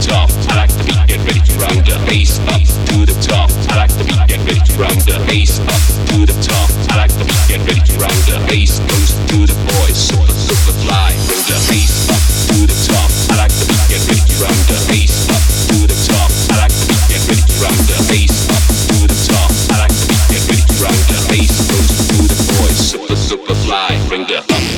top. I like the beat, get ready to round the bass up to the top. I like the beat, get ready to round the bass up to the top. I like the beat, get ready to round the bass goes to the boys. Super, super fly, bring the bass up to the top. I like the beat, get ready to round the bass up to the top. I like the beat, get ready to round the bass up to the top. I like the beat, get ready to round the bass goes to the boys. Super, super fly, bring the up.